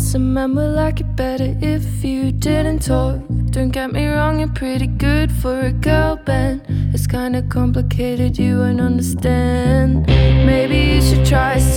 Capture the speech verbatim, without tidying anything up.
some men would like it better if you didn't talk. Don't get me wrong, you're pretty good for a girl band. It's kinda complicated, you won't understand. Maybe you should try